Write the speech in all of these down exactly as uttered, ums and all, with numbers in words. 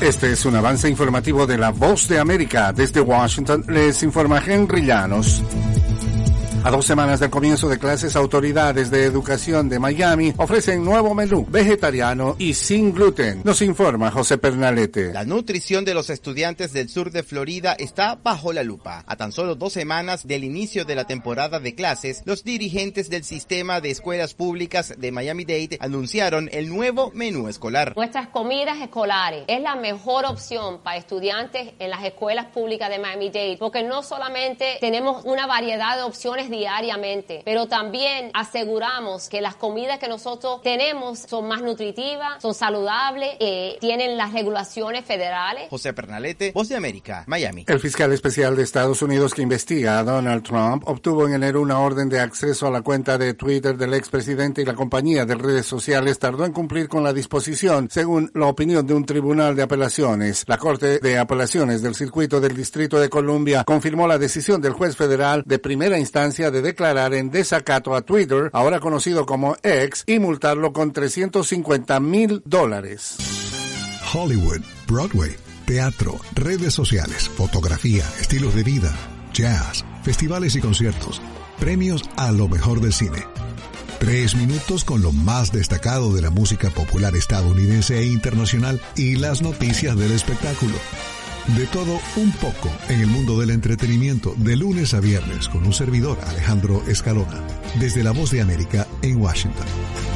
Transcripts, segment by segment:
Este es un avance informativo de La Voz de América. Desde Washington les informa Henry Llanos. A dos semanas del comienzo de clases, autoridades de educación de Miami ofrecen nuevo menú vegetariano y sin gluten. Nos informa José Pernalete. La nutrición de los estudiantes del sur de Florida está bajo la lupa. A tan solo dos semanas del inicio de la temporada de clases, los dirigentes del sistema de escuelas públicas de Miami-Dade anunciaron el nuevo menú escolar. Nuestras comidas escolares es la mejor opción para estudiantes en las escuelas públicas de Miami-Dade, porque no solamente tenemos una variedad de opciones diariamente, pero también aseguramos que las comidas que nosotros tenemos son más nutritivas, son saludables, eh, tienen las regulaciones federales. José Pernalete, Voz de América, Miami. El fiscal especial de Estados Unidos que investiga a Donald Trump obtuvo en enero una orden de acceso a la cuenta de Twitter del expresidente y la compañía de redes sociales tardó en cumplir con la disposición, según la opinión de un tribunal de apelaciones. La Corte de Apelaciones del Circuito del Distrito de Columbia confirmó la decisión del juez federal de primera instancia de declarar en desacato a Twitter, ahora conocido como X, y multarlo con trescientos cincuenta mil dólares. Hollywood, Broadway, teatro, redes sociales, fotografía, estilos de vida, jazz, festivales y conciertos, premios a lo mejor del cine. Tres minutos con lo más destacado de la música popular estadounidense e internacional y las noticias del espectáculo. De todo un poco en el mundo del entretenimiento, de lunes a viernes, con un servidor, Alejandro Escalona, desde La Voz de América en Washington.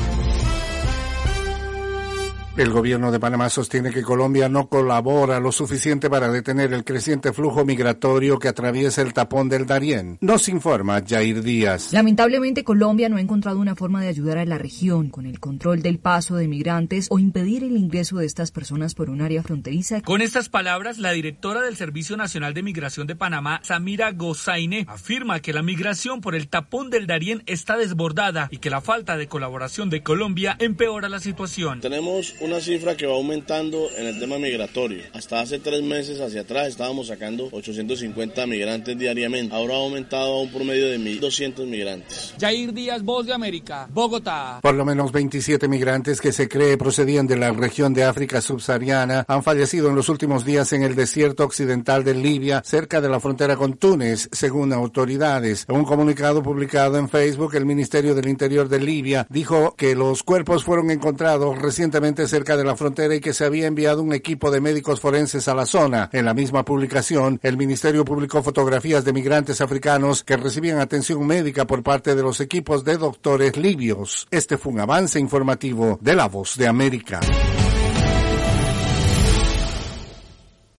El gobierno de Panamá sostiene que Colombia no colabora lo suficiente para detener el creciente flujo migratorio que atraviesa el tapón del Darién. Nos informa Jair Díaz. Lamentablemente, Colombia no ha encontrado una forma de ayudar a la región con el control del paso de migrantes o impedir el ingreso de estas personas por un área fronteriza. Con estas palabras, la directora del Servicio Nacional de Migración de Panamá, Samira Gozaine, afirma que la migración por el tapón del Darién está desbordada y que la falta de colaboración de Colombia empeora la situación. Tenemos una cifra que va aumentando en el tema migratorio. Hasta hace tres meses hacia atrás estábamos sacando ochocientos cincuenta migrantes diariamente. Ahora ha aumentado a un promedio de mil doscientos migrantes. Jair Díaz, Voz de América, Bogotá. Por lo menos veintisiete migrantes que se cree procedían de la región de África subsahariana han fallecido en los últimos días en el desierto occidental de Libia, cerca de la frontera con Túnez, según autoridades. En un comunicado publicado en Facebook, el Ministerio del Interior de Libia dijo que los cuerpos fueron encontrados recientemente cerca de la frontera y que se había enviado un equipo de médicos forenses a la zona. En la misma publicación, el ministerio publicó fotografías de migrantes africanos que recibían atención médica por parte de los equipos de doctores libios. Este fue un avance informativo de La Voz de América.